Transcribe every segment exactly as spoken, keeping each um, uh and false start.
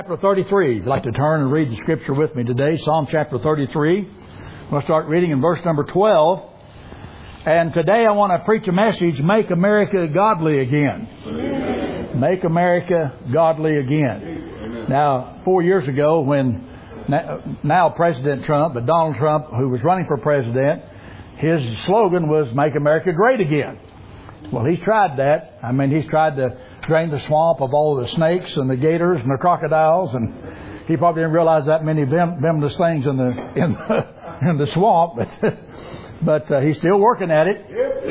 Chapter thirty-three. If you'd like to turn and read the scripture with me today, Psalm chapter thirty-three. We'll start reading in verse number twelve. And today I want to preach a message, Make America Godly Again. Amen. Make America Godly Again. Amen. Now, four years ago when now President Trump, but Donald Trump, who was running for president, his slogan was Make America Great Again. Well, he's tried that. I mean, he's tried to drain the swamp of all the snakes and the gators and the crocodiles, and he probably didn't realize that many vem- venomous things in the in the, in the swamp, but but uh, he's still working at it.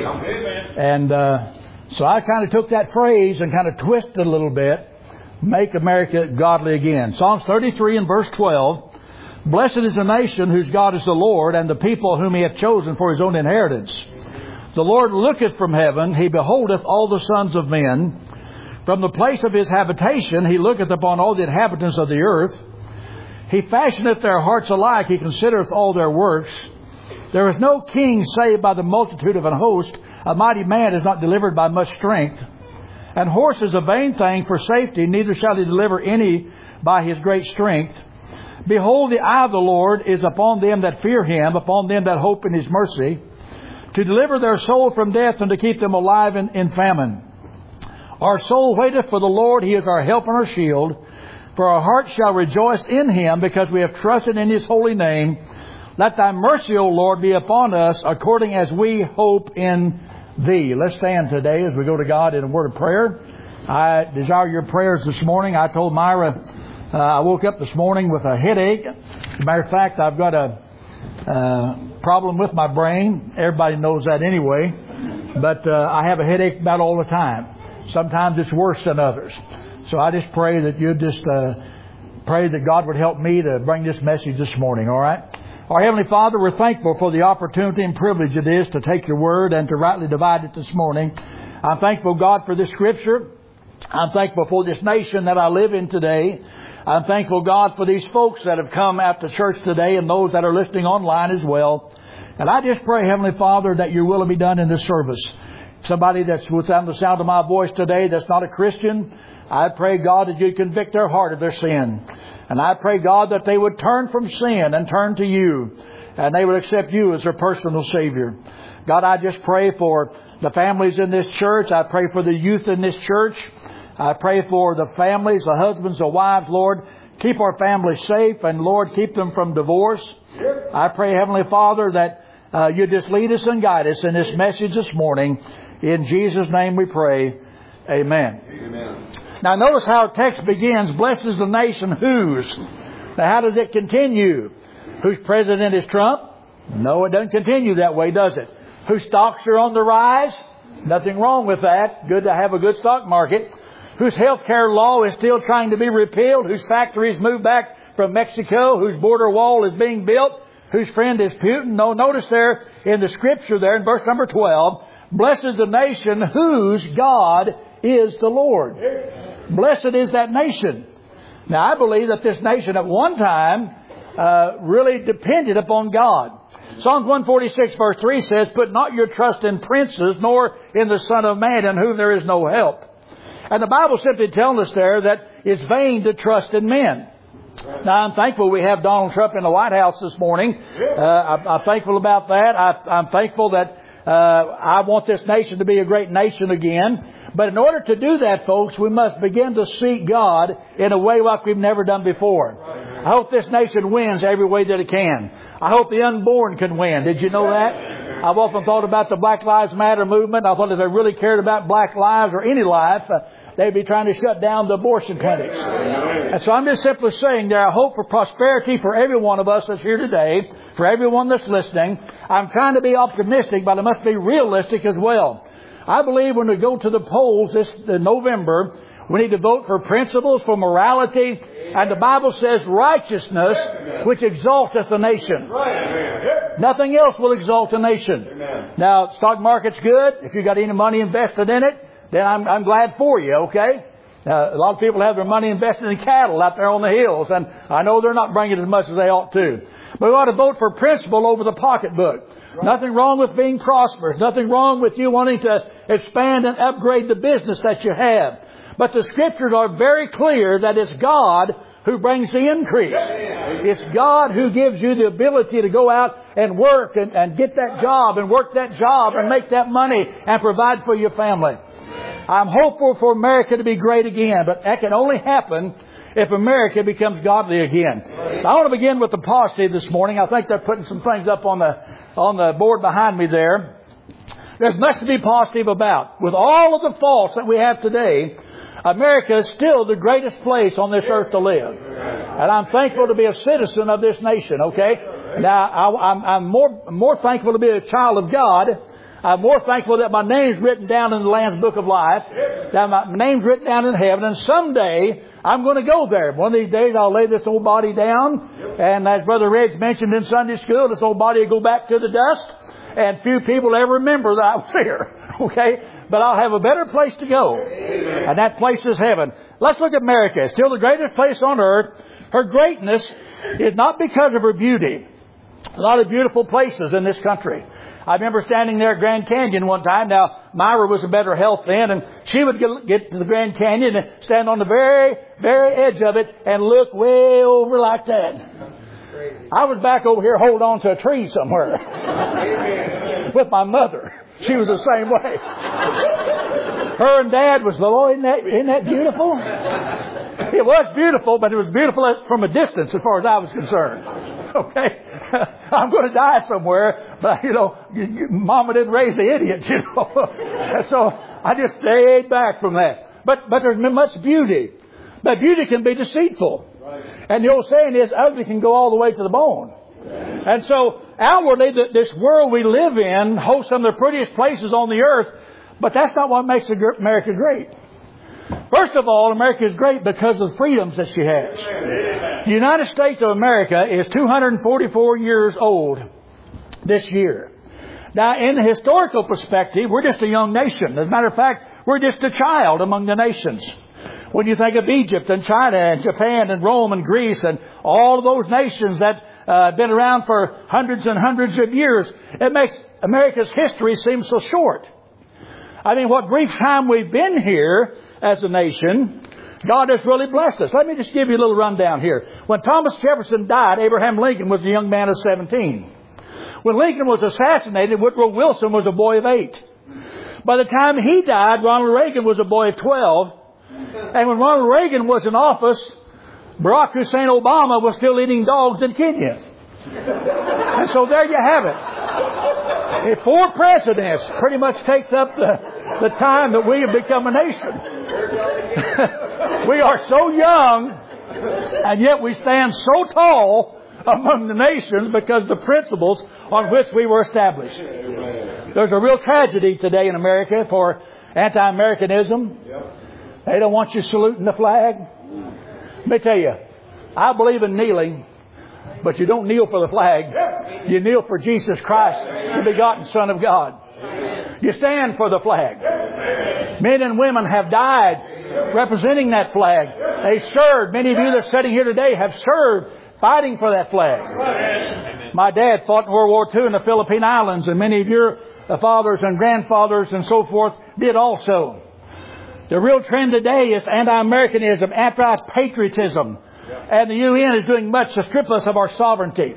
And uh, so I kind of took that phrase and kind of twisted it a little bit. Make America Godly Again. Psalms thirty-three and verse twelve. Blessed is the nation whose God is the Lord, and the people whom He hath chosen for His own inheritance. The Lord looketh from heaven, He beholdeth all the sons of men. From the place of His habitation, He looketh upon all the inhabitants of the earth. He fashioneth their hearts alike, He considereth all their works. There is no king saved by the multitude of an host. A mighty man is not delivered by much strength. And horse is a vain thing for safety, neither shall he deliver any by his great strength. Behold, the eye of the Lord is upon them that fear Him, upon them that hope in His mercy, to deliver their soul from death and to keep them alive in, in famine. Our soul waiteth for the Lord, He is our help and our shield. For our heart shall rejoice in Him, because we have trusted in His holy name. Let Thy mercy, O Lord, be upon us, according as we hope in Thee. Let's stand today as we go to God in a word of prayer. I desire your prayers this morning. I told Myra, uh, I woke up this morning with a headache. As a matter of fact, I've got a uh, problem with my brain. Everybody knows that anyway. But uh, I have a headache about all the time. Sometimes it's worse than others. So I just pray that you just uh, pray that God would help me to bring this message this morning, all right? Our Heavenly Father, we're thankful for the opportunity and privilege it is to take your word and to rightly divide it this morning. I'm thankful, God, for this scripture. I'm thankful for this nation that I live in today. I'm thankful, God, for these folks that have come out to church today and those that are listening online as well. And I just pray, Heavenly Father, that your will will be done in this service. Somebody that's without the sound of my voice today that's not a Christian, I pray, God, that you'd convict their heart of their sin. And I pray, God, that they would turn from sin and turn to you, and they would accept you as their personal Savior. God, I just pray for the families in this church. I pray for the youth in this church. I pray for the families, the husbands, the wives, Lord. Keep our families safe, and Lord, keep them from divorce. I pray, Heavenly Father, that uh, you just lead us and guide us in this message this morning. In Jesus' name we pray. Amen. Amen. Now notice how our text begins. Blessed is the nation whose. Now how does it continue? Whose president is Trump? No, it doesn't continue that way, does it? Whose stocks are on the rise? Nothing wrong with that. Good to have a good stock market. Whose health care law is still trying to be repealed. Whose factories move back from Mexico. Whose border wall is being built. Whose friend is Putin. No, notice there in the scripture there in verse number twelve. Blessed is the nation whose God is the Lord. Blessed is that nation. Now, I believe that this nation at one time uh, really depended upon God. Psalms one forty-six verse three says, Put not your trust in princes, nor in the Son of Man, in whom there is no help. And the Bible simply tells us there that it's vain to trust in men. Now, I'm thankful we have Donald Trump in the White House this morning. Uh, I, I'm thankful about that. I, I'm thankful that uh, I want this nation to be a great nation again. But in order to do that, folks, we must begin to seek God in a way like we've never done before. I hope this nation wins every way that it can. I hope the unborn can win. Did you know that? I've often thought about the Black Lives Matter movement. I thought if they really cared about black lives or any life, uh, they'd be trying to shut down the abortion clinics. And so I'm just simply saying there, I hope for prosperity for every one of us that's here today, for everyone that's listening. I'm trying to be optimistic, but I must be realistic as well. I believe when we go to the polls this uh, November, we need to vote for principles, for morality, and the Bible says righteousness, which exalteth a nation. Nothing else will exalt a nation. Now, stock market's good. If you've got any money invested in it, then I'm, I'm glad for you, okay? Uh, a lot of people have their money invested in cattle out there on the hills, and I know they're not bringing as much as they ought to. But we ought to vote for principle over the pocketbook. Right. Nothing wrong with being prosperous. Nothing wrong with you wanting to expand and upgrade the business that you have. But the Scriptures are very clear that it's God who brings the increase. It's God who gives you the ability to go out and work and, and get that job and work that job and make that money and provide for your family. I'm hopeful for America to be great again, but that can only happen if America becomes godly again. I want to begin with the positive this morning. I think they're putting some things up on the on the board behind me there. There's much to be positive about. With all of the faults that we have today, America is still the greatest place on this earth to live. And I'm thankful to be a citizen of this nation, okay? Now, I, I'm, I'm more, more thankful to be a child of God. I'm more thankful that my name's written down in the Lamb's Book of Life. That my name's written down in heaven. And someday, I'm going to go there. One of these days, I'll lay this old body down. And as Brother Reg mentioned in Sunday school, this old body will go back to the dust. And few people ever remember that I was here. Okay? But I'll have a better place to go. And that place is heaven. Let's look at America. It's still the greatest place on earth. Her greatness is not because of her beauty. A lot of beautiful places in this country. I remember standing there at Grand Canyon one time. Now, Myra was in better health then, and she would get, get to the Grand Canyon and stand on the very, very edge of it and look way over like that. I was back over here holding on to a tree somewhere with my mother. She was the same way. Her and Dad was, Lord, isn't that, isn't that beautiful? It was beautiful, but it was beautiful from a distance as far as I was concerned. Okay? I'm going to die somewhere, but, you know, Mama didn't raise the idiots, you know. So I just stayed back from that. But, but there's much beauty. But beauty can be deceitful. And the old saying is, ugly can go all the way to the bone. And so, outwardly, this world we live in hosts some of the prettiest places on the earth, but that's not what makes America great. First of all, America is great because of the freedoms that she has. The United States of America is two hundred forty-four years old this year. Now, in the historical perspective, we're just a young nation. As a matter of fact, we're just a child among the nations. When you think of Egypt and China and Japan and Rome and Greece and all of those nations that uh, have been around for hundreds and hundreds of years, it makes America's history seem so short. I mean, what brief time we've been here as a nation, God has really blessed us. Let me just give you a little rundown here. When Thomas Jefferson died, Abraham Lincoln was a young man of seventeen. When Lincoln was assassinated, Woodrow Wilson was a boy of eight. By the time he died, Ronald Reagan was a boy of twelve. And when Ronald Reagan was in office, Barack Hussein Obama was still eating dogs in Kenya. And so there you have it. Four presidents pretty much takes up the, the time that we have become a nation. We are so young, and yet we stand so tall among the nations because of the principles on which we were established. There's a real tragedy today in America for anti-Americanism. They don't want you saluting the flag. Let me tell you, I believe in kneeling, but you don't kneel for the flag. You kneel for Jesus Christ, the begotten Son of God. You stand for the flag. Men and women have died representing that flag. They served. Many of you that are sitting here today have served fighting for that flag. My dad fought in World War Two in the Philippine Islands, and many of your fathers and grandfathers and so forth did also. The real trend today is anti-Americanism, anti-patriotism. And the U N is doing much to strip us of our sovereignty.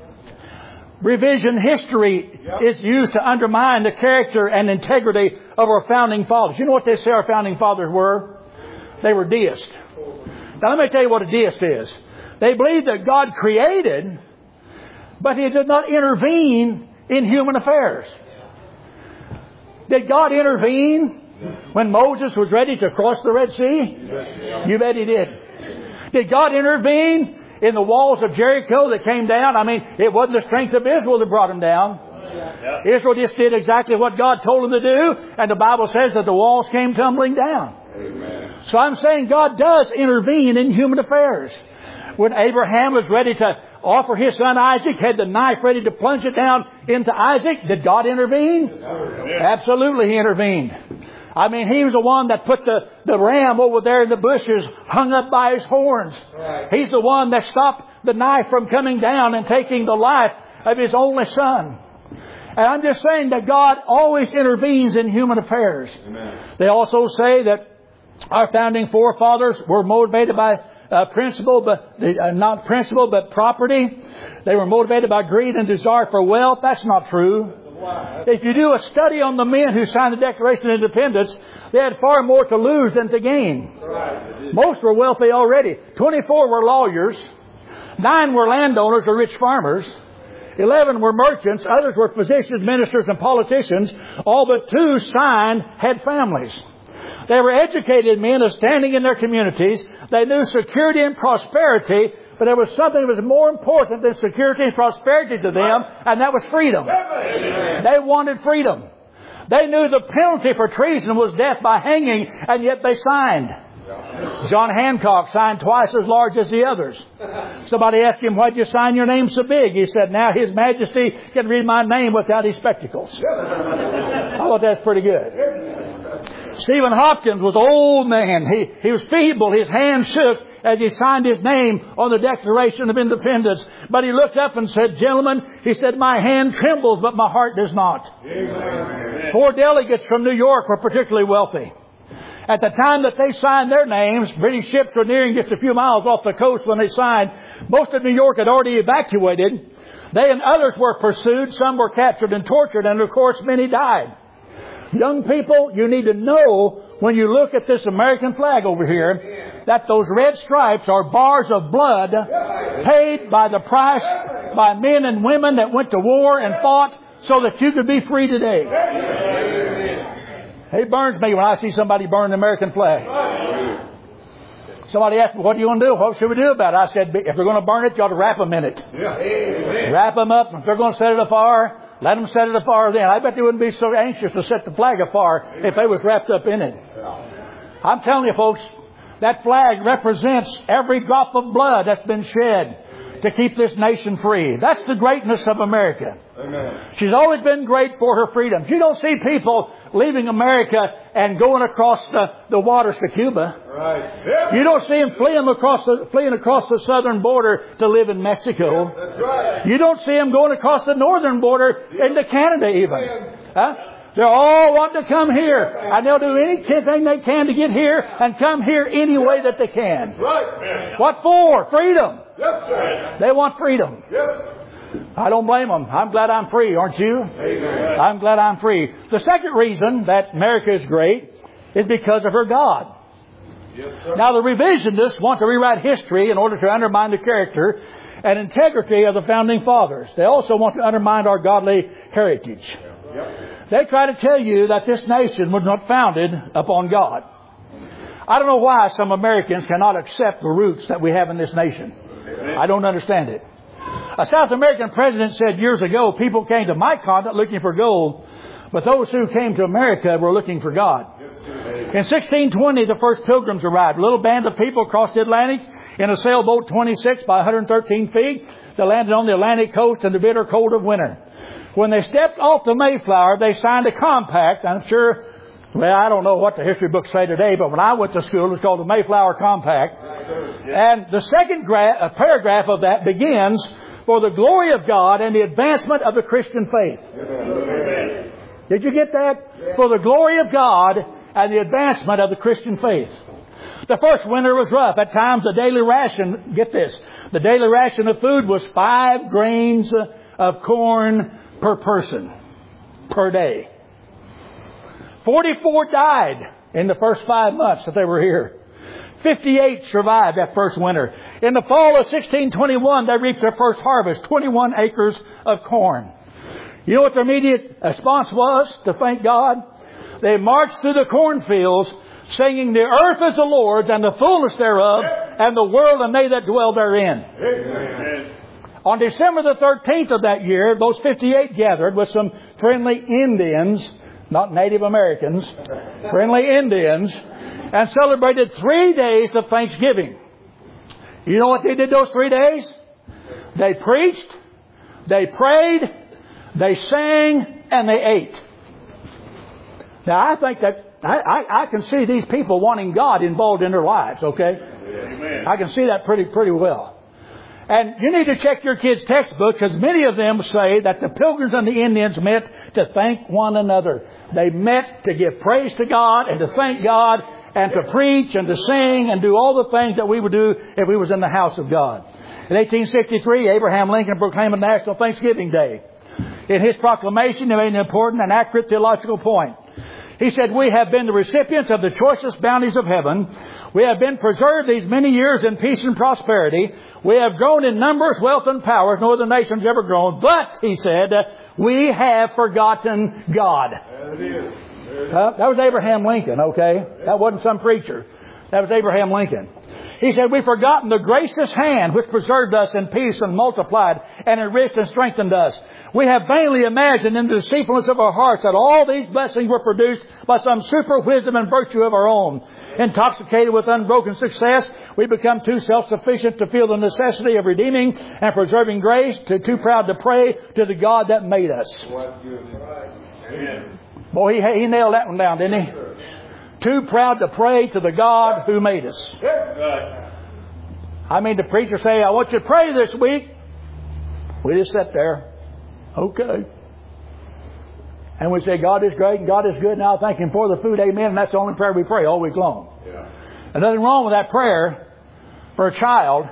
Revision history is used to undermine the character and integrity of our founding fathers. You know what they say our founding fathers were? They were deists. Now let me tell you what a deist is. They believe that God created, but He did not intervene in human affairs. Did God intervene when Moses was ready to cross the Red Sea? You bet He did. Did God intervene in the walls of Jericho that came down? I mean, it wasn't the strength of Israel that brought them down. Yeah. Israel just did exactly what God told them to do, and the Bible says that the walls came tumbling down. Amen. So I'm saying God does intervene in human affairs. When Abraham was ready to offer his son Isaac, had the knife ready to plunge it down into Isaac, did God intervene? Yes, absolutely, He intervened. I mean, He was the one that put the, the ram over there in the bushes, hung up by his horns. Right. He's the one that stopped the knife from coming down and taking the life of His only son. And I'm just saying that God always intervenes in human affairs. Amen. They also say that our founding forefathers were motivated by uh, principle, but uh, not principle, but property. They were motivated by greed and desire for wealth. That's not true. If you do a study on the men who signed the Declaration of Independence, they had far more to lose than to gain. Most were wealthy already. twenty-four were lawyers. Nine were landowners or rich farmers. Eleven were merchants. Others were physicians, ministers, and politicians. All but two signed had families. They were educated men of standing in their communities. They knew security and prosperity, but there was something that was more important than security and prosperity to them, and that was freedom. They wanted freedom. They knew the penalty for treason was death by hanging, and yet they signed. John Hancock signed twice as large as the others. Somebody asked him, "Why'd you sign your name so big?" He said, "Now His Majesty can read my name without his spectacles." I thought that's pretty good. Stephen Hopkins was an old man. He, he was feeble. His hand shook as he signed his name on the Declaration of Independence. But he looked up and said, "Gentlemen," he said, "my hand trembles, but my heart does not." Amen. Four delegates from New York were particularly wealthy. At the time that they signed their names, British ships were nearing just a few miles off the coast when they signed. Most of New York had already evacuated. They and others were pursued. Some were captured and tortured, and of course many died. Young people, you need to know when you look at this American flag over here that those red stripes are bars of blood paid by the price by men and women that went to war and fought so that you could be free today. It burns me when I see somebody burn the American flag. Somebody asked me, "What do you want to do? What should we do about it?" I said, "If they're going to burn it, you ought to wrap them in it. Wrap them up. If they're going to set it afire, let them set it afire then." I bet they wouldn't be so anxious to set the flag afire if they was wrapped up in it. I'm telling you, folks, that flag represents every drop of blood that's been shed to keep this nation free. That's the greatness of America. Amen. She's always been great for her freedom. You don't see people leaving America and going across the, the waters to Cuba. Right. Yep. You don't see them fleeing across the, fleeing across the southern border to live in Mexico. That's right. You don't see them going across the northern border into Canada even. Huh? They're all wanting to come here, and they'll do anything they can to get here and come here any way that they can. Right. What for? Freedom. Yes, sir. They want freedom. Yes. I don't blame them. I'm glad I'm free, aren't you? Amen. I'm glad I'm free. The second reason that America is great is because of her God. Yes, sir. Now, the revisionists want to rewrite history in order to undermine the character and integrity of the founding fathers. They also want to undermine our godly heritage. Yep. They try to tell you that this nation was not founded upon God. I don't know why some Americans cannot accept the roots that we have in this nation. I don't understand it. A South American president said years ago, people came to my continent looking for gold, but those who came to America were looking for God. In sixteen twenty, the first pilgrims arrived. A little band of people crossed the Atlantic in a sailboat twenty-six by one hundred thirteen feet. They landed on the Atlantic coast in the bitter cold of winter. When they stepped off the Mayflower, they signed a compact. I'm sure, well, I don't know what the history books say today, but when I went to school, it was called the Mayflower Compact. And the second gra- paragraph of that begins, "For the glory of God and the advancement of the Christian faith." Did you get that? For the glory of God and the advancement of the Christian faith. The first winter was rough. At times the daily ration, get this, the daily ration of food was five grains of corn per person, per day. forty-four died in the first five months that they were here. fifty-eight survived that first winter. In the fall of sixteen twenty-one, they reaped their first harvest, twenty-one acres of corn. You know what their immediate response was to thank God? They marched through the cornfields singing, "The earth is the Lord's and the fullness thereof, and the world and they that dwell therein." Amen. On December the thirteenth of that year, those fifty-eight gathered with some friendly Indians, not Native Americans, friendly Indians, and celebrated three days of Thanksgiving. You know what they did those three days? They preached, they prayed, they sang, and they ate. Now, I think that I, I, I can see these people wanting God involved in their lives, okay? Amen. I can see that pretty pretty well. And you need to check your kids' textbook, because many of them say that the Pilgrims and the Indians met to thank one another. They met to give praise to God and to thank God and to preach and to sing and do all the things that we would do if we was in the house of God. In eighteen sixty-three, Abraham Lincoln proclaimed a National Thanksgiving Day. In his proclamation, he made an important and accurate theological point. He said, "We have been the recipients of the choicest bounties of heaven. We have been preserved these many years in peace and prosperity. We have grown in numbers, wealth, and power as no other nation's ever grown. But," he said, "we have forgotten God." There it is. There it is. Uh, that was Abraham Lincoln, okay? That wasn't some preacher. That was Abraham Lincoln. He said, "We've forgotten the gracious hand which preserved us in peace and multiplied and enriched and strengthened us. We have vainly imagined in the deceitfulness of our hearts that all these blessings were produced by some super wisdom and virtue of our own. Intoxicated with unbroken success, we become too self-sufficient to feel the necessity of redeeming and preserving grace, to, too proud to pray to the God that made us." Well, that's good. Amen. Boy, he, he nailed that one down, didn't he? Too proud to pray to the God who made us. I mean, the preacher say, "I want you to pray this week." We just sit there. Okay. And we say, "God is great and God is good, and I'll thank Him for the food." Amen. And that's the only prayer we pray all week long. Yeah. There's nothing wrong with that prayer for a child,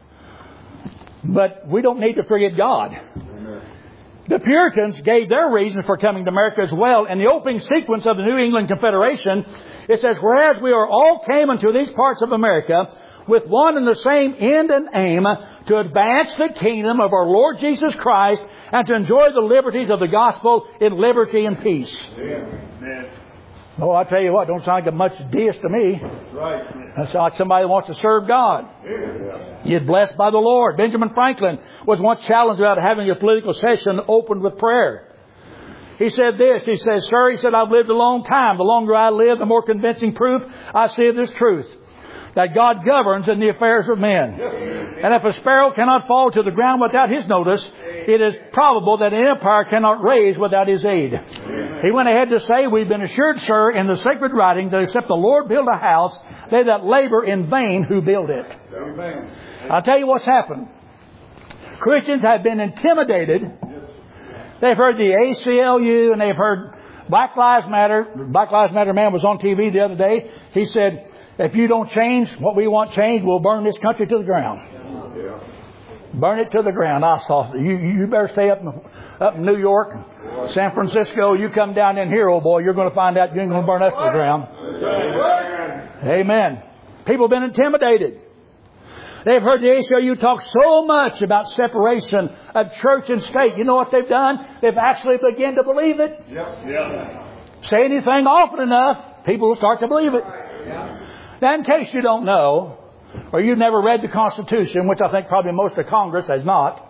but we don't need to forget God. Amen. The Puritans gave their reason for coming to America as well. In the opening sequence of the New England Confederation, it says, "Whereas we are all came into these parts of America with one and the same end and aim, to advance the kingdom of our Lord Jesus Christ and to enjoy the liberties of the gospel in liberty and peace." Amen. Oh, I tell you what, don't sound like much deist to me. That's right. That sounds like somebody that wants to serve God. Yeah. You're blessed by the Lord. Benjamin Franklin was once challenged about having a political session opened with prayer. He said this, he says, "Sir," he said, "I've lived a long time. The longer I live, the more convincing proof I see of this truth, that God governs in the affairs of men. And if a sparrow cannot fall to the ground without His notice, it is probable that an empire cannot raise without His aid." He went ahead to say, "We've been assured, sir, in the sacred writing that except the Lord build a house, they that labor in vain who build it." Amen. I'll tell you what's happened. Christians have been intimidated. They've heard the A C L U and they've heard Black Lives Matter. Black Lives Matter man was on T V the other day. He said, "If you don't change what we want changed, we'll burn this country to the ground." Yeah. Burn it to the ground. I saw you. You better stay up in, up in New York, San Francisco. You come down in here, old boy. You're going to find out you ain't going to burn us to the ground. Amen. People have been intimidated. They've heard the A C L U talk so much about separation of church and state. You know what they've done? They've actually begun to believe it. Yep. Yeah. Say anything often enough, people will start to believe it. Now, in case you don't know, or you've never read the Constitution, which I think probably most of Congress has not,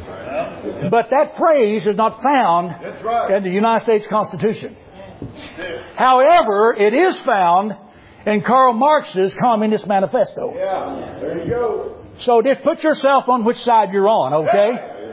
but that phrase is not found That's right. in the United States Constitution. However, it is found in Karl Marx's Communist Manifesto. Yeah. There you go. So just put yourself on which side you're on, okay?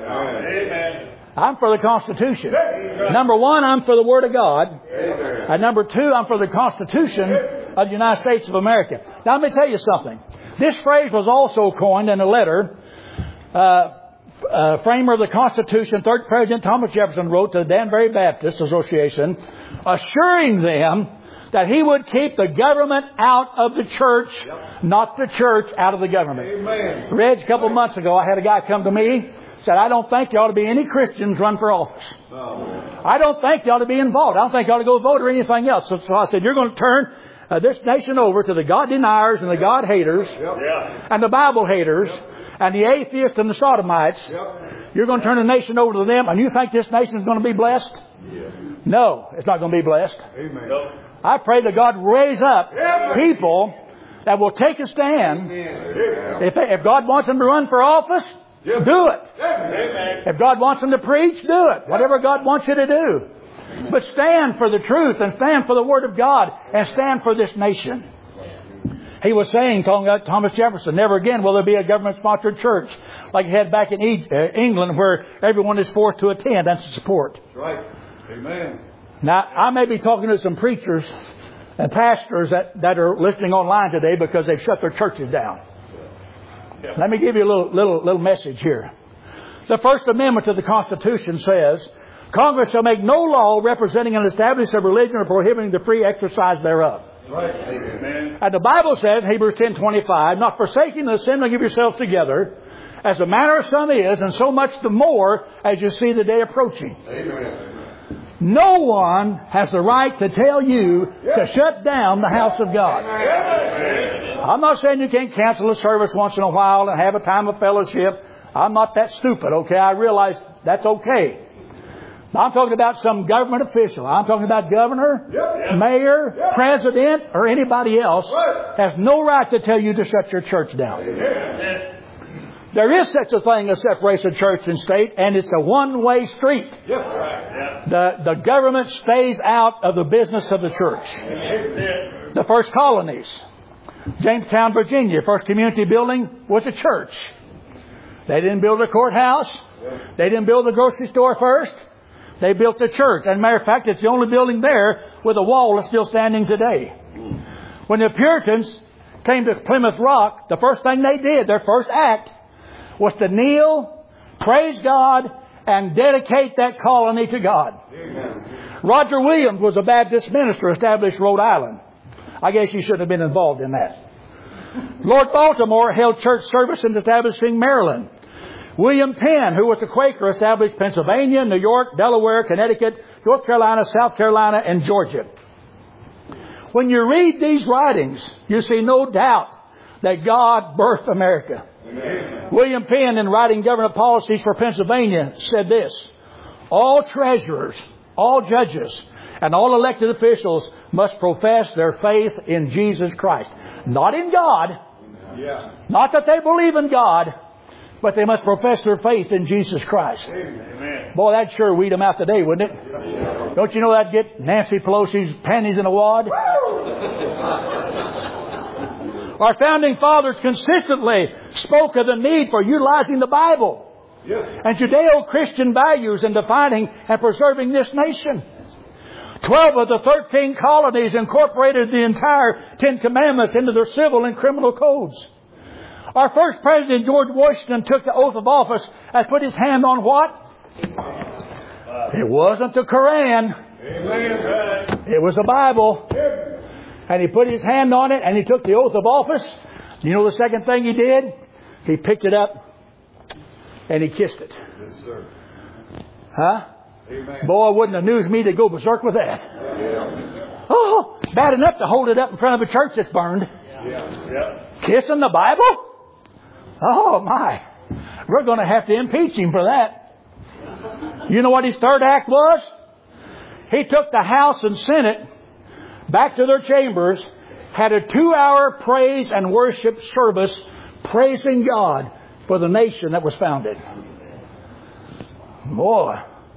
Amen. I'm for the Constitution. Number one, I'm for the Word of God. Amen. And number two, I'm for the Constitution of the United States of America. Now, let me tell you something. This phrase was also coined in a letter. Uh, uh, framer of the Constitution, third President Thomas Jefferson, wrote to the Danbury Baptist Association, assuring them that he would keep the government out of the church, not the church out of the government. Amen. Reg, a couple of months ago, I had a guy come to me, said, "I don't think there ought to be any Christians run for office. Oh. I don't think you ought to be involved. I don't think you ought to go vote or anything else." So, so I said, "You're going to turn uh, this nation over to the God deniers and the God haters Yep. Yeah. and the Bible haters and the atheists and the sodomites. Yep. You're going to turn the nation over to them, and you think this nation is going to be blessed?" Yeah. No, it's not going to be blessed. Amen. No. I pray that God raise up people that will take a stand. Amen. If, if God wants them to run for office, Yes. do it. Amen. If God wants them to preach, do it. Whatever God wants you to do. But stand for the truth and stand for the Word of God and stand for this nation. He was saying, talking about Thomas Jefferson, never again will there be a government-sponsored church like you had back in e- uh, England where everyone is forced to attend and to support. That's right. Amen. Now, I may be talking to some preachers and pastors that, that are listening online today because they've shut their churches down. Yeah. Let me give you a little, little, little message here. The First Amendment to the Constitution says, "Congress shall make no law representing an establishment of religion or prohibiting the free exercise thereof." Right. Amen. And the Bible says, Hebrews ten twenty-five, not forsaking the assembling of yourselves together, as the manner of some is, and so much the more as you see the day approaching. Amen. No one has the right to tell you to shut down the house of God. I'm not saying you can't cancel a service once in a while and have a time of fellowship. I'm not that stupid, okay? I realize that's okay. I'm talking about some government official. I'm talking about governor, Yep. mayor, Yep. president, or anybody else Right. has no right to tell you to shut your church down. Amen. There is such a thing as separation of church and state, and it's a one-way street. Yes, sir. The, the government stays out of the business of the church. Amen. The first colonies, Jamestown, Virginia, first community building was a church. They didn't build a courthouse. They didn't build a grocery store first. They built a church. As a matter of fact, it's the only building there with a wall that's still standing today. When the Puritans came to Plymouth Rock, the first thing they did, their first act, was to kneel, praise God, and dedicate that colony to God. Amen. Roger Williams was a Baptist minister established Rhode Island. I guess he shouldn't have been involved in that. Lord Baltimore held church service in establishing Maryland. William Penn, who was a Quaker, established Pennsylvania, New York, Delaware, Connecticut, North Carolina, South Carolina, and Georgia. When you read these writings, you see no doubt that God birthed America. Amen. William Penn, in writing government policies for Pennsylvania, said this: all treasurers, all judges, and all elected officials must profess their faith in Jesus Christ. Not in God. Yeah. Not that they believe in God, but they must profess their faith in Jesus Christ. Amen. Boy, that'd sure weed them out today, wouldn't it? Don't you know that'd get Nancy Pelosi's panties in a wad? Our founding fathers consistently spoke of the need for utilizing the Bible Yes. and Judeo-Christian values in defining and preserving this nation. Twelve of the thirteen colonies incorporated the entire Ten Commandments into their civil and criminal codes. Our first president, George Washington, took the oath of office and put his hand on what? It wasn't the Koran. Amen. It was the Bible. And he put his hand on it and he took the oath of office. You know the second thing he did? He picked it up and he kissed it. Yes, sir. Huh? Amen. Boy, wouldn't the news media go berserk with that? Yeah. Oh, bad enough to hold it up in front of a church that's burned. Yeah. Yeah. Kissing the Bible? Oh, my. We're going to have to impeach him for that. You know what his third act was? He took the House and Senate back to their chambers, had a two-hour praise and worship service praising God for the nation that was founded. Boy.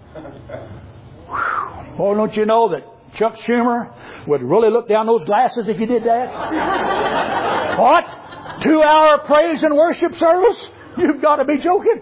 Boy, don't you know that Chuck Schumer would really look down those glasses if you did that? What? Two-hour praise and worship service? You've got to be joking.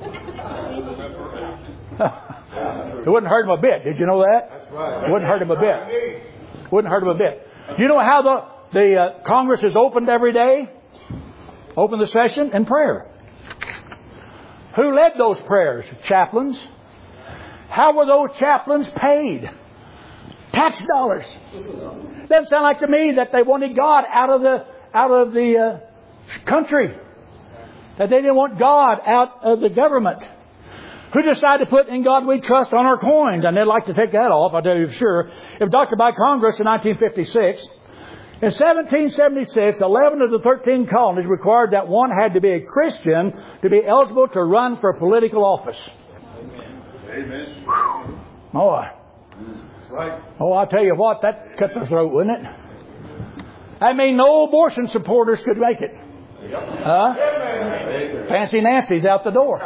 It wouldn't hurt him a bit. Did you know that? That's right. It wouldn't hurt him a bit. Wouldn't hurt him a bit. You know how the the uh, Congress is opened every day? Open the session in prayer. Who led those prayers? Chaplains. How were those chaplains paid? Tax dollars. Doesn't sound like to me that they wanted God out of the out of the uh, country. That they didn't want God out of the government. Who decided to put "In God We Trust" on our coins? And they'd like to take that off, I'll tell you for sure. It was adopted by Congress in nineteen fifty-six. In seventeen seventy-six, eleven of the thirteen colonies required that one had to be a Christian to be eligible to run for political office. Amen. Oh, Right. oh, I'll tell you what, that cut the throat, wouldn't it? I mean, no abortion supporters could make it. Huh? Fancy Nancy's out the door.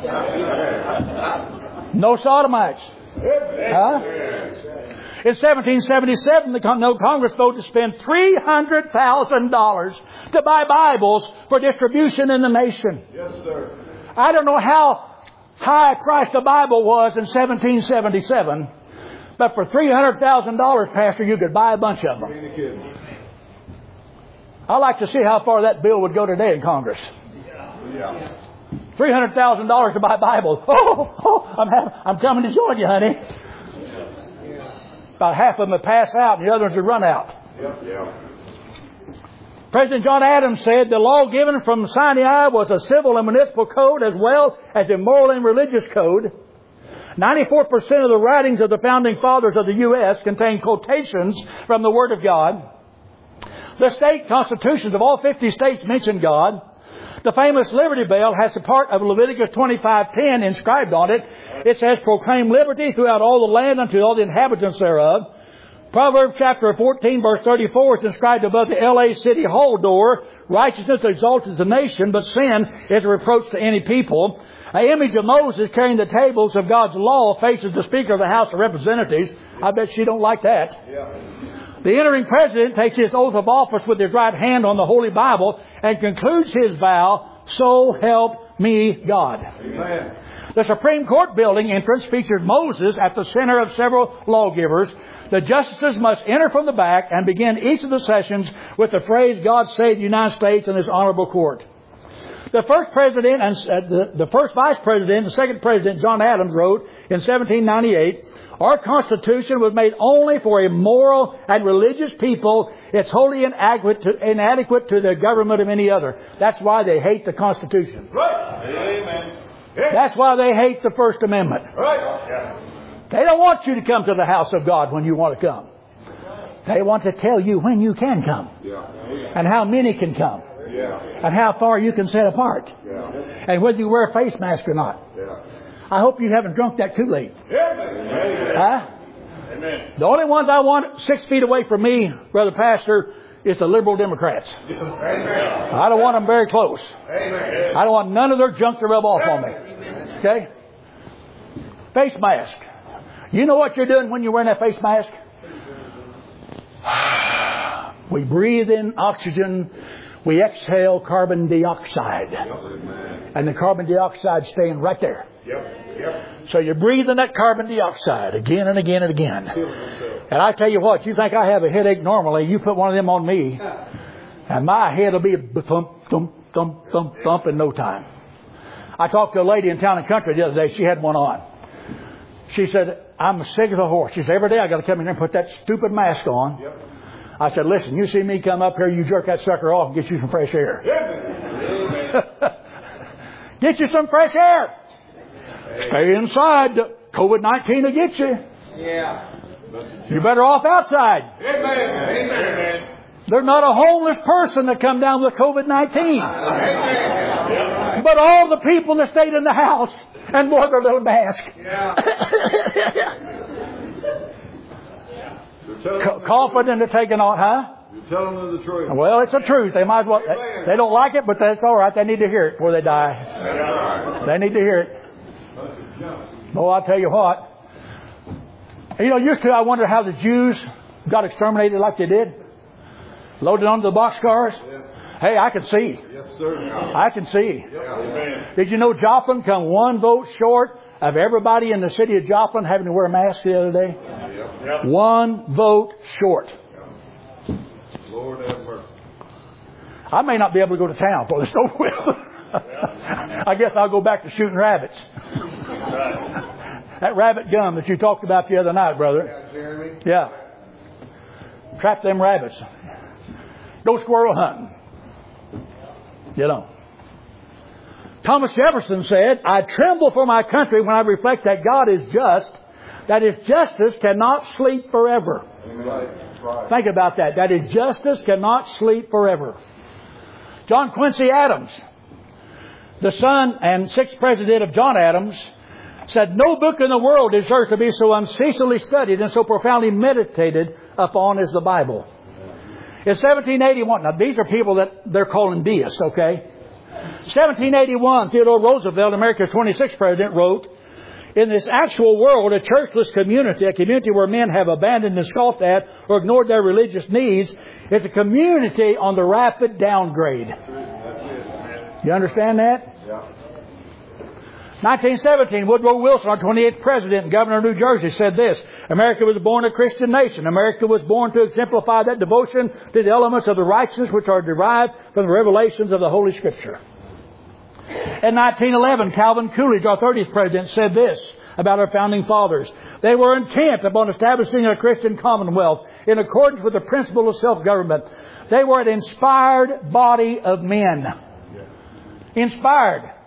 No sodomites. Huh? In seventeen seventy-seven, the Congress voted to spend three hundred thousand dollars to buy Bibles for distribution in the nation. Yes, sir. I don't know how high priced the Bible was in seventeen seventy-seven, but for three hundred thousand dollars, Pastor, you could buy a bunch of them. Ain't a kid. I'd like to see how far that bill would go today in Congress. Yeah. three hundred thousand dollars to buy Bibles. Oh, oh I'm, having, I'm coming to join you, honey. About half of them would pass out and the others would run out. Yep. Yeah. President John Adams said the law given from Sinai was a civil and municipal code as well as a moral and religious code. ninety-four percent of the writings of the founding fathers of the U S contain quotations from the Word of God. The state constitutions of all fifty states mention God. The famous Liberty Bell has a part of Leviticus twenty-five ten inscribed on it. It says, proclaim liberty throughout all the land unto all the inhabitants thereof. Proverbs chapter fourteen verse thirty-four is inscribed above the L A City Hall door. Righteousness exalts the nation, but sin is a reproach to any people. An image of Moses carrying the tables of God's law faces the Speaker of the House of Representatives. I bet she don't like that. Yeah. The entering president takes his oath of office with his right hand on the Holy Bible and concludes his vow, so help me God. Amen. The Supreme Court building entrance features Moses at the center of several lawgivers. The justices must enter from the back and begin each of the sessions with the phrase, God save the United States and His honorable court. The first president and uh, the, the first vice president and second president, John Adams, wrote in seventeen ninety-eight, our Constitution was made only for a moral and religious people. It's wholly inadequate to, inadequate to the government of any other. That's why they hate the Constitution. Right. Amen. That's why they hate the First Amendment. Right. Yeah. They don't want you to come to the house of God when you want to come. They want to tell you when you can come. Yeah. And how many can come. Yeah. And how far you can set apart. Yeah. And whether you wear a face mask or not. Yeah. I hope you haven't drunk that Kool-Aid. Amen. Huh? Amen. The only ones I want six feet away from me, Brother Pastor, is the liberal Democrats. Amen. I don't want them very close. Amen. I don't want none of their junk to rub off on me. Okay? Face mask. You know what you're doing when you're wearing that face mask? We breathe in oxygen. We exhale carbon dioxide. And the carbon dioxide staying right there. Yep. Yep. So you're breathing that carbon dioxide again and again and again. And I tell you what, you think I have a headache normally, you put one of them on me, and my head will be thump, thump, thump, thump, thump in no time. I talked to a lady in Town and Country the other day. She had one on. She said, I'm sick as a horse. She said, every day I got to come in here and put that stupid mask on. Yep. I said, listen, you see me come up here, you jerk that sucker off and get you some fresh air. Get you some fresh air. Stay inside. COVID nineteen will get you. Yeah. You're better off outside. Amen. Amen. There's not a homeless person that come down with COVID nineteen. But all the people that stayed in the house and wore their little mask. Yeah. C- coughing and they're taking on, huh? You're telling them the truth. Well, it's the truth. They might as well. They, they don't like it, but that's all right. They need to hear it before they die. They need to hear it. Oh, I'll tell you what. You know, used to I wonder how the Jews got exterminated like they did. Loaded onto the boxcars. Hey, I can see. Yes, sir. I can see. Amen. Did you know Joplin come one vote short of everybody in the city of Joplin having to wear a mask the other day? Yep. One vote short. Lord have mercy. I may not be able to go to town for this over with. I guess I'll go back to shooting rabbits. That rabbit gum that you talked about the other night, brother. Yeah, Jeremy. Yeah. Trap them rabbits. Go squirrel hunting. You know. Thomas Jefferson said, I tremble for my country when I reflect that God is just, that His justice cannot sleep forever. Right. Right. Think about that. That His justice cannot sleep forever. John Quincy Adams, the son and sixth president of John Adams, said, no book in the world deserves to be so unceasingly studied and so profoundly meditated upon as the Bible. In seventeen eighty-one, now these are people that they're calling deists, okay? seventeen eighty-one, Theodore Roosevelt, America's twenty-sixth president, wrote, in this actual world, a churchless community, a community where men have abandoned and scoffed at or ignored their religious needs, is a community on the rapid downgrade. You understand that? Yeah. nineteen seventeen, Woodrow Wilson, our twenty-eighth president and governor of New Jersey, said this, America was born a Christian nation. America was born to exemplify that devotion to the elements of the righteousness which are derived from the revelations of the Holy Scripture. In nineteen eleven, Calvin Coolidge, our thirtieth president, said this, about our founding fathers. They were intent upon establishing a Christian commonwealth in accordance with the principle of self-government. They were an inspired body of men. Inspired.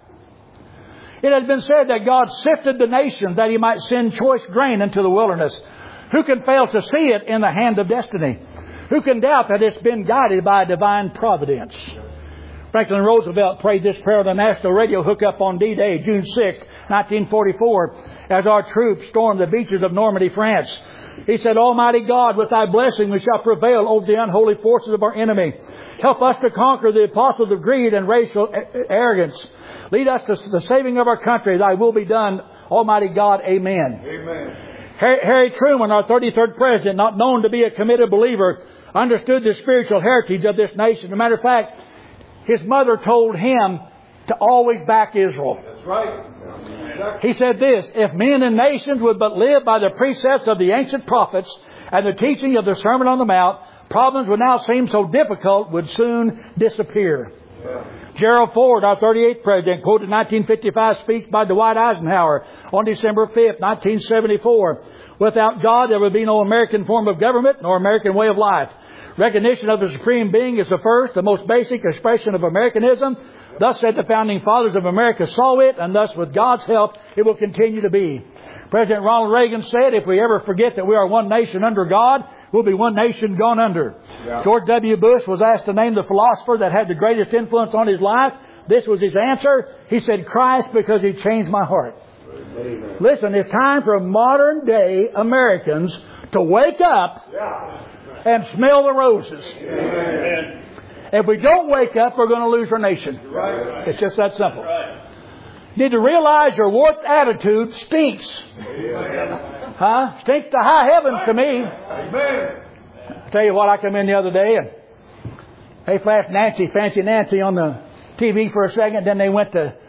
It has been said that God sifted the nations that He might send choice grain into the wilderness. Who can fail to see it in the hand of destiny? Who can doubt that it's been guided by divine providence? Franklin Roosevelt prayed this prayer on the national radio hookup on D-Day, June sixth, nineteen forty-four, as our troops stormed the beaches of Normandy, France. He said, Almighty God, with Thy blessing we shall prevail over the unholy forces of our enemy. Help us to conquer the apostles of greed and racial arrogance. Lead us to the saving of our country. Thy will be done, Almighty God. Amen. Amen. Harry Truman, our thirty-third president, not known to be a committed believer, understood the spiritual heritage of this nation. As a matter of fact, his mother told him to always back Israel. That's right. He said this, if men and nations would but live by the precepts of the ancient prophets and the teaching of the Sermon on the Mount, problems would now seem so difficult would soon disappear. Yeah. Gerald Ford, our thirty-eighth president, quoted nineteen fifty-five speech by Dwight Eisenhower on December fifth, nineteen seventy-four. Without God, there would be no American form of government nor American way of life. Recognition of the Supreme Being is the first, the most basic expression of Americanism. Thus said the founding fathers of America saw it, and thus with God's help, it will continue to be. President Ronald Reagan said, if we ever forget that we are one nation under God, we'll be one nation gone under. Yeah. George W. Bush was asked to name the philosopher that had the greatest influence on his life. This was his answer. He said, Christ, because He changed my heart. Amen. Listen, it's time for modern day Americans to wake up yeah. and smell the roses. Amen. If we don't wake up, we're going to lose our nation. Right. It's just that simple. Right. You need to realize your warped attitude stinks. Amen. Huh? Stinks to high heavens to me. Amen. I tell you what, I come in the other day and they flashed Nancy, Fancy Nancy on the T V for a second. Then they went to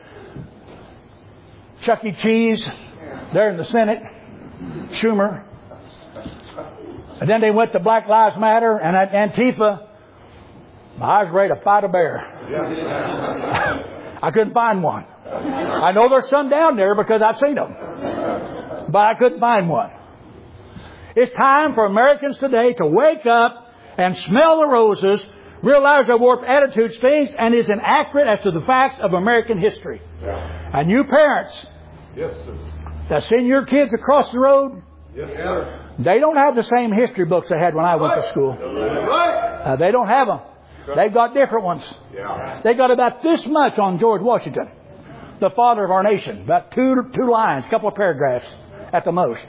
Chuck E. Cheese there in the Senate, Schumer. And then they went to Black Lives Matter and at Antifa. My eyes ready to fight a bear. I couldn't find one. I know there's some down there because I've seen them. But I couldn't find one. It's time for Americans today to wake up and smell the roses, realize their warped attitude stinks and is inaccurate as to the facts of American history. And you parents yes, sir. that send your kids across the road, yes, sir. They don't have the same history books they had when I went to school. Uh, they don't have them. They've got different ones. Yeah. They got about this much on George Washington, the father of our nation. About two two lines, a couple of paragraphs at the most.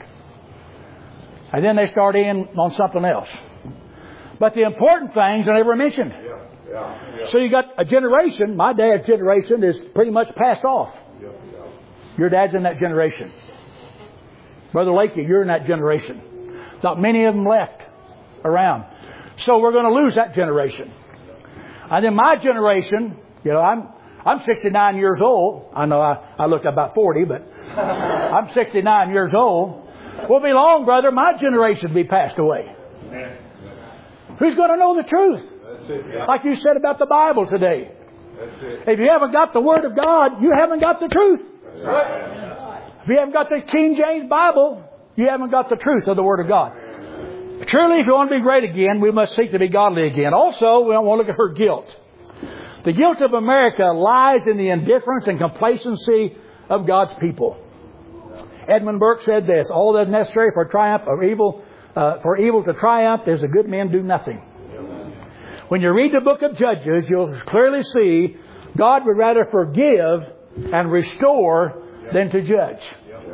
And then they start in on something else. But the important things are never mentioned. Yeah. Yeah. Yeah. So you got a generation, my dad's generation is pretty much passed off. Yeah. Yeah. Your dad's in that generation. Brother Lakey, you're in that generation. Not many of them left around. So we're going to lose that generation. And then my generation, you know, I'm I'm sixty-nine years old. I know I, I look about forty, but I'm sixty-nine years old. Won't be long, brother, my generation will be passed away. Amen. Who's going to know the truth? That's it. Yeah. Like you said about the Bible today. That's it. If you haven't got the Word of God, you haven't got the truth. That's right. If you haven't got the King James Bible, you haven't got the truth of the Word of God. Truly, if you want to be great again, we must seek to be godly again. Also, we don't want to look at her guilt. The guilt of America lies in the indifference and complacency of God's people. Edmund Burke said this: all that is necessary for triumph of evil, uh, for evil to triumph, is a good man do nothing. When you read the book of Judges, you'll clearly see God would rather forgive and restore than to judge.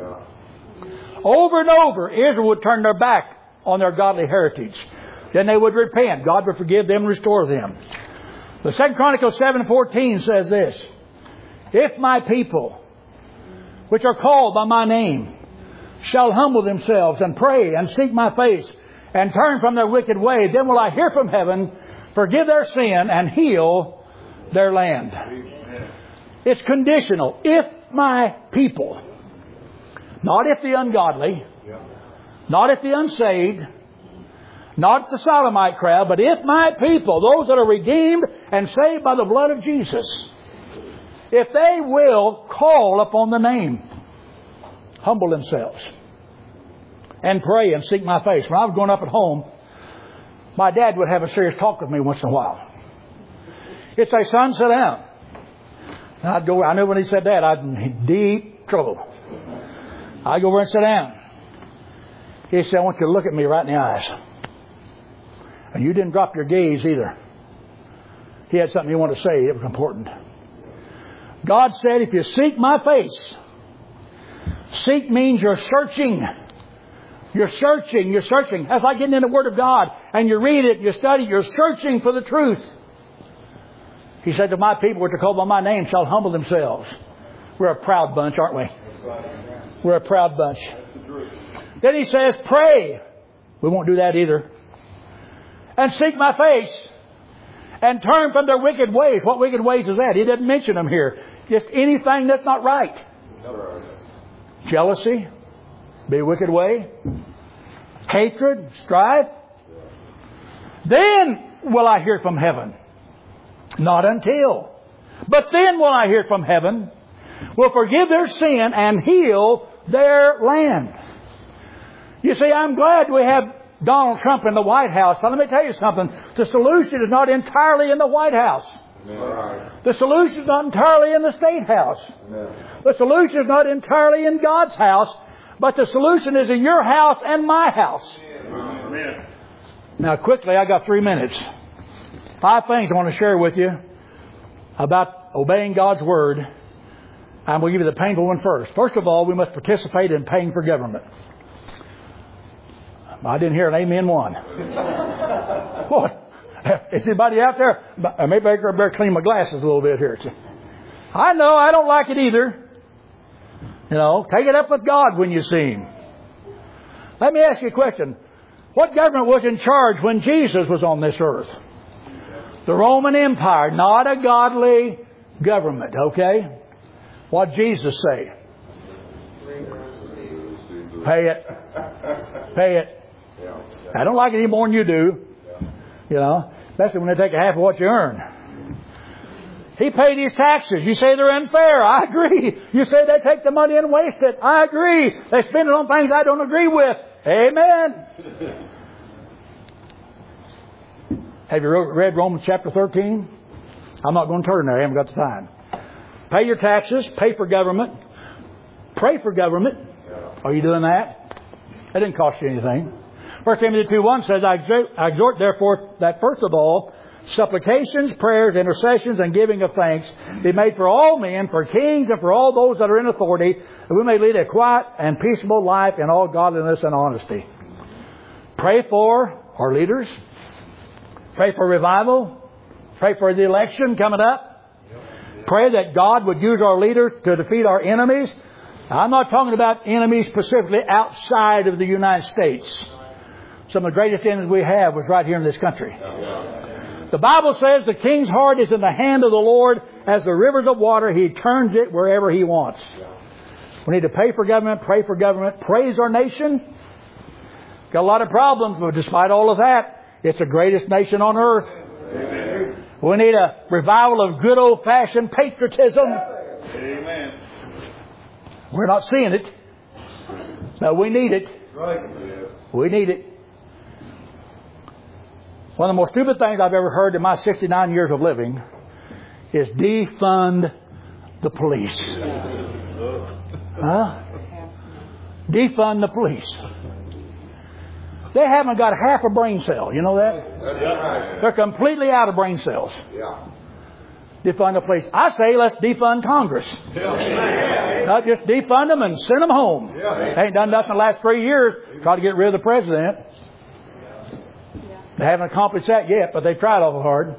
Over and over, Israel would turn their back on their godly heritage. Then they would repent. God would forgive them and restore them. The Second Chronicles seven fourteen says this: if my people, which are called by my name, shall humble themselves and pray and seek my face and turn from their wicked way, then will I hear from heaven, forgive their sin, and heal their land. It's conditional. If my people, not if the ungodly, not if the unsaved, not the sodomite crowd, but if my people, those that are redeemed and saved by the blood of Jesus, if they will call upon the name. humble themselves and pray and seek my face. When I was growing up at home, my dad would have a serious talk with me once in a while. He'd say, son, sit down. And I'd go, I knew when he said that, I'd in deep trouble. I'd go over and sit down. He said, I want you to look at me right in the eyes. And you didn't drop your gaze either. He had something he wanted to say. It was important. God said, if you seek my face, seek means you're searching. You're searching. You're searching. That's like getting in the Word of God. And you read it, you study, you're searching for the truth. He said to my people, which are called by my name, shall humble themselves. We're a proud bunch, aren't we? We're a proud bunch. Then he says, pray. We won't do that either. And seek my face. And turn from their wicked ways. What wicked ways is that? He didn't mention them here. Just anything that's not right. Jealousy. Be a wicked way. Hatred. Strife. Then will I hear from heaven. Not until. But then will I hear from heaven. Will forgive their sin and heal their land. You see, I'm glad we have Donald Trump in the White House. Now, let me tell you something. The solution is not entirely in the White House. Amen. The solution is not entirely in the State House. Amen. The solution is not entirely in God's house. But the solution is in your house and my house. Amen. Now, quickly, I got three minutes. Five things I want to share with you about obeying God's Word. And we'll give you the painful one first. First of all, we must participate in paying for government. I didn't hear an amen one. What? Is anybody out there? Maybe I better clean my glasses a little bit here. I know, I don't like it either. You know, take it up with God when you see Him. Let me ask you a question. What government was in charge when Jesus was on this earth? The Roman Empire, not a godly government, okay? What did Jesus say? Pay it. Pay it. I don't like it any more than you do. You know, especially when they take a half of what you earn. He paid his taxes. You say they're unfair. I agree. You say they take the money and waste it. I agree. They spend it on things I don't agree with. Amen. Have you read Romans chapter thirteen? I'm not going to turn there. I haven't got the time. Pay your taxes. Pay for government. Pray for government. Are you doing that? That didn't cost you anything. First Timothy two one says, I exhort therefore that first of all, supplications, prayers, intercessions, and giving of thanks be made for all men, for kings, and for all those that are in authority, that we may lead a quiet and peaceable life in all godliness and honesty. Pray for our leaders. Pray for revival. Pray for the election coming up. Pray that God would use our leaders to defeat our enemies. Now, I'm not talking about enemies specifically outside of the United States. Some of the greatest enemies we have was right here in this country. The Bible says the king's heart is in the hand of the Lord as the rivers of water. He turns it wherever He wants. We need to pay for government, pray for government, praise our nation. Got a lot of problems, but despite all of that, it's the greatest nation on earth. Amen. We need a revival of good old-fashioned patriotism. Amen. We're not seeing it. No, we need it. Right. We need it. One of the most stupid things I've ever heard in my sixty-nine years of living is defund the police. Huh? Defund the police. They haven't got half a brain cell. You know that? That's right. They're completely out of brain cells. Yeah. Defund the police. I say let's defund Congress. Yeah. Not just defund them and send them home. Yeah. They ain't done nothing the last three years. Try to get rid of the president. They haven't accomplished that yet, but they've tried awful hard.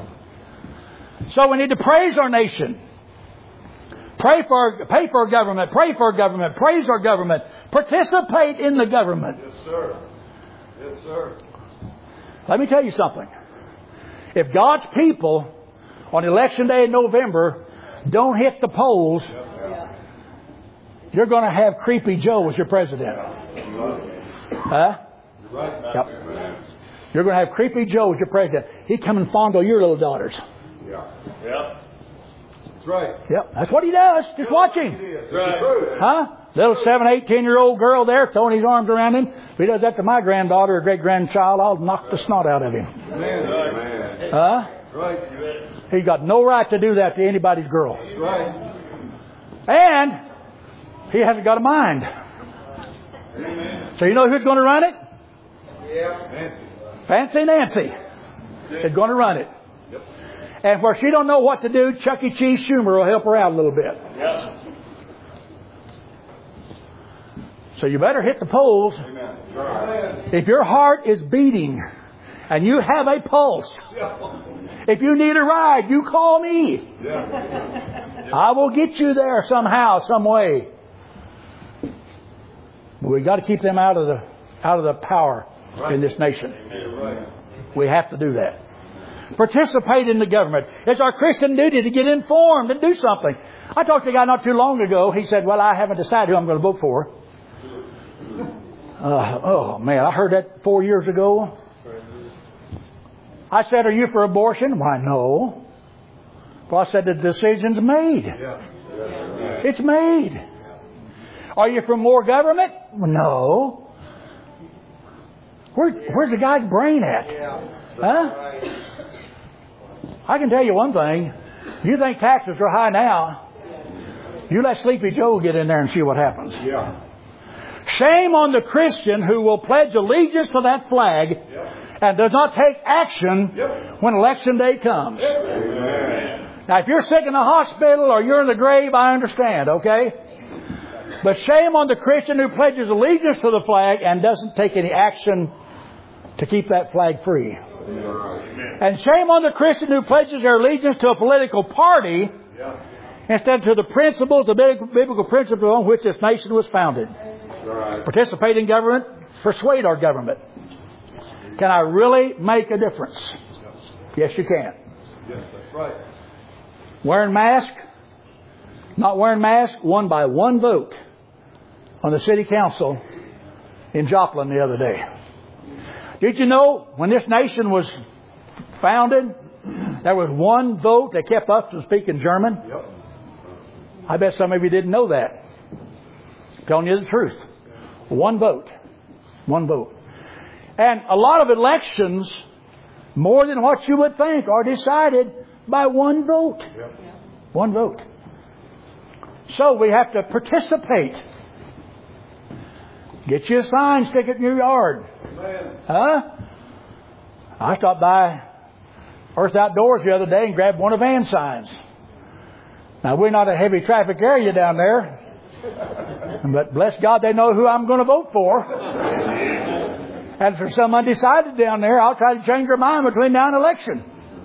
So we need to praise our nation. Pray for, pay for our government. Pray for our government. Praise our government. Participate in the government. Yes, sir. Yes, sir. Let me tell you something. If God's people on election day in November don't hit the polls, you're going to have Creepy Joe as your president. Huh? Right. Yep. You're going to have Creepy Joe as your president. He'd come and fondle your little daughters. Yeah. Yeah. That's right. Yep, that's what he does. Just watch him. That's right. Huh? Little seven, eight, ten year old girl there throwing his arms around him. If he does that to my granddaughter or great grandchild, I'll knock the snot out of him. Amen. Huh? Right. He's got no right to do that to anybody's girl. Right. And he hasn't got a mind. Amen. So you know who's going to run it? Yeah. Fancy Nancy is going to run it. Yep. And where she don't know what to do, Chuck E. Cheese Schumer will help her out a little bit. Yes. So you better hit the polls. Amen. Right. If your heart is beating and you have a pulse, if you need a ride, you call me. Yeah. I will get you there somehow, some way. But we've got to keep them out of the out of the power Right. in this nation. Right. We have to do that. Participate in the government. It's our Christian duty to get informed and do something. I talked to a guy not too long ago. He said, well, I haven't decided who I'm going to vote for. Uh, oh, man, I heard that four years ago. I said, are you for abortion? Why, no. Well, I said, the decision's made. Yeah. It's made. Are you for more government? No. Where, where's the guy's brain at? Huh? I can tell you one thing. You think taxes are high now. You let Sleepy Joe get in there and see what happens. Yeah. Shame on the Christian who will pledge allegiance to that flag Yep. and does not take action Yep. when election day comes. Amen. Now, if you're sick in the hospital or you're in the grave, I understand, okay? But shame on the Christian who pledges allegiance to the flag and doesn't take any action to keep that flag free. Amen. And shame on the Christian who pledges their allegiance to a political party Yeah. instead to the principles, the biblical principles on which this nation was founded. Right. Participate in government, persuade our government. Can I really make a difference? Yes, you can. Yes, that's right. Wearing mask, not wearing mask, won by one vote on the city council in Joplin the other day. Did you know when this nation was founded, there was one vote that kept us from speaking German? Yep. I bet some of you didn't know that. Telling you the truth. One vote. One vote. And a lot of elections, more than what you would think, are decided by one vote. Yep. One vote. So we have to participate. Get you a sign, stick it in your yard. Amen. Huh? I stopped by Earth Outdoors the other day and grabbed one of Van's signs. Now, we're not a heavy traffic area down there. But bless God, they know who I'm going to vote for. And for some undecided down there, I'll try to change their mind between now and election.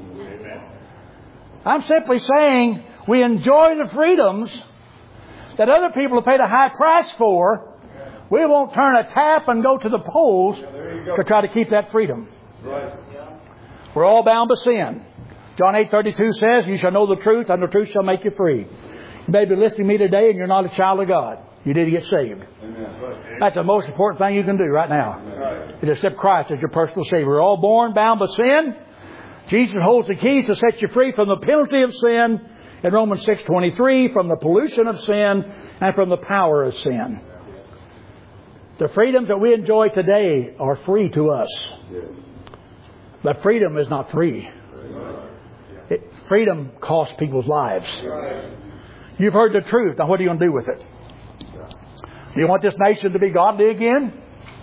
I'm simply saying we enjoy the freedoms that other people have paid a high price for. We won't turn a tap and go to the polls to try to keep that freedom. Right. We're all bound by sin. John eight thirty-two says, you shall know the truth, and the truth shall make you free. You may be listening to me today, and you're not a child of God. You need to get saved. Amen. That's the most important thing you can do right now. Right. Is accept Christ as your personal Savior. We're all born bound by sin. Jesus holds the keys to set you free from the penalty of sin in Romans six twenty-three, from the pollution of sin, and from the power of sin. The freedoms that we enjoy today are free to us. Yes. But freedom is not free. It, freedom costs people's lives. Right. You've heard the truth. Now what are you going to do with it? Do you want this nation to be godly again?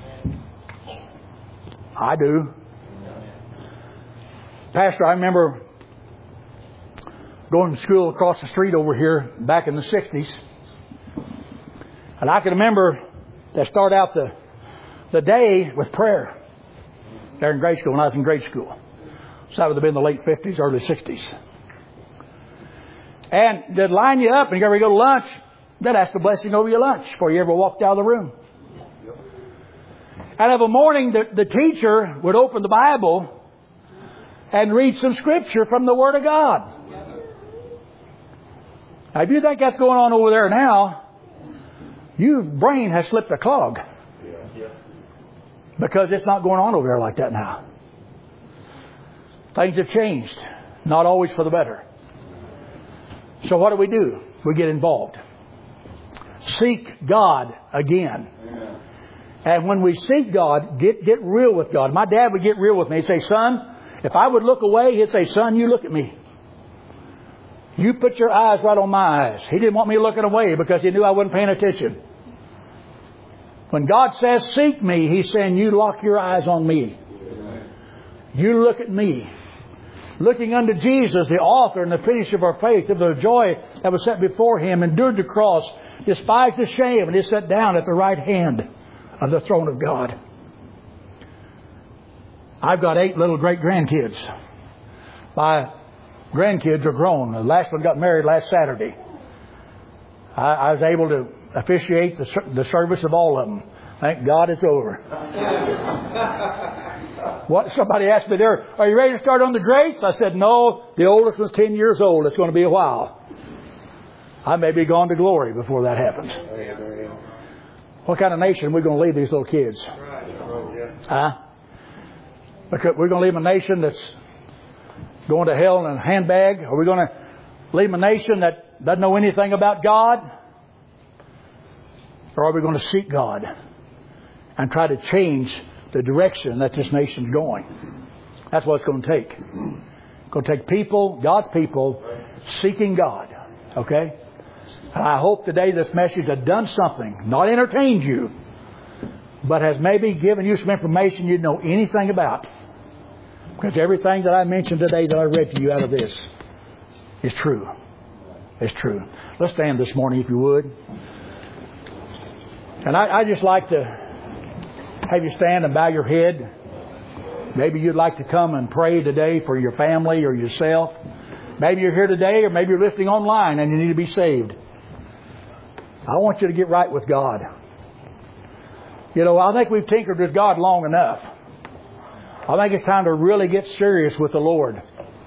I do. Pastor, I remember going to school across the street over here back in the sixties. And I can remember they start out the, the day with prayer there in grade school, when I was in grade school. So that would have been the late fifties, early sixties. And they'd line you up, and you ever go to lunch, they'd ask the blessing over your lunch before you ever walked out of the room. And of a morning, the, the teacher would open the Bible and read some scripture from the Word of God. Now, if you think that's going on over there now, your brain has slipped a clog. Because it's not going on over there like that now. Things have changed. Not always for the better. So what do we do? We get involved. seek God again. And when we seek God, get, get real with God. My dad would get real with me. He'd say, son, if I would look away, he'd say, son, you look at me. You put your eyes right on my eyes. He didn't want me looking away because he knew I wasn't paying attention. When God says, seek me, He's saying, you lock your eyes on me. You look at me. Looking unto Jesus, the author and the finisher of our faith, of the joy that was set before Him, endured the cross, despised the shame, and is set down at the right hand of the throne of God. I've got eight little great-grandkids. My grandkids are grown. The last one got married last Saturday. I, I was able to officiate the, the service of all of them. Thank God it's over. What? Somebody asked me there, are you ready to start on the greats? I said, no, the oldest was ten years old. It's going to be a while. I may be gone to glory before that happens. What kind of nation are we going to leave these little kids? Huh? Because we're going to leave a nation that's going to hell in a handbag? Are we going to leave a nation that doesn't know anything about God? Or are we going to seek God and try to change the direction that this nation's going? That's what it's going to take. It's going to take people, God's people, seeking God. Okay? And I hope today this message has done something, not entertained you, but has maybe given you some information you don't know anything about. Because everything that I mentioned today that I read to you out of this is true. It's true. Let's stand this morning if you would. And I, I just like to have you stand and bow your head. Maybe you'd like to come and pray today for your family or yourself. Maybe you're here today, or maybe you're listening online and you need to be saved. I want you to get right with God. You know, I think we've tinkered with God long enough. I think it's time to really get serious with the Lord.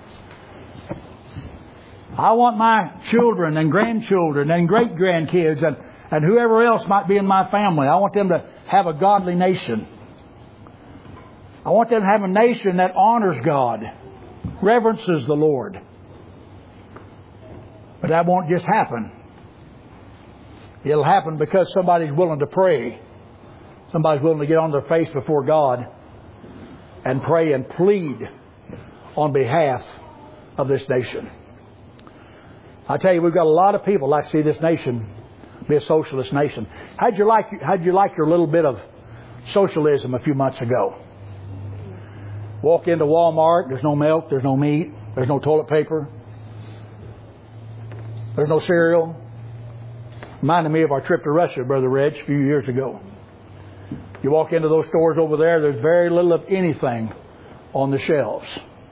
I want my children and grandchildren and great-grandkids and, and whoever else might be in my family, I want them to have a godly nation. I want them to have a nation that honors God, reverences the Lord. But that won't just happen. It'll happen because somebody's willing to pray. Somebody's willing to get on their face before God and pray and plead on behalf of this nation. I tell you, we've got a lot of people like to see this nation be a socialist nation. How'd you like, how'd you like your little bit of socialism a few months ago? Walk into Walmart, there's no milk, there's no meat, there's no toilet paper, there's no cereal. Reminded me of our trip to Russia, Brother Reg, a few years ago. You walk into those stores over there, there's very little of anything on the shelves.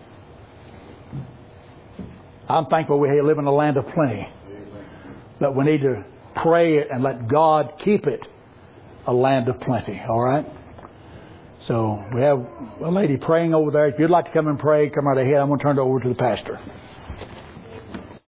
I'm thankful we live in a land of plenty. But we need to pray and let God keep it a land of plenty. All right? So we have a lady praying over there. If you'd like to come and pray, come right ahead. I'm going to turn it over to the pastor.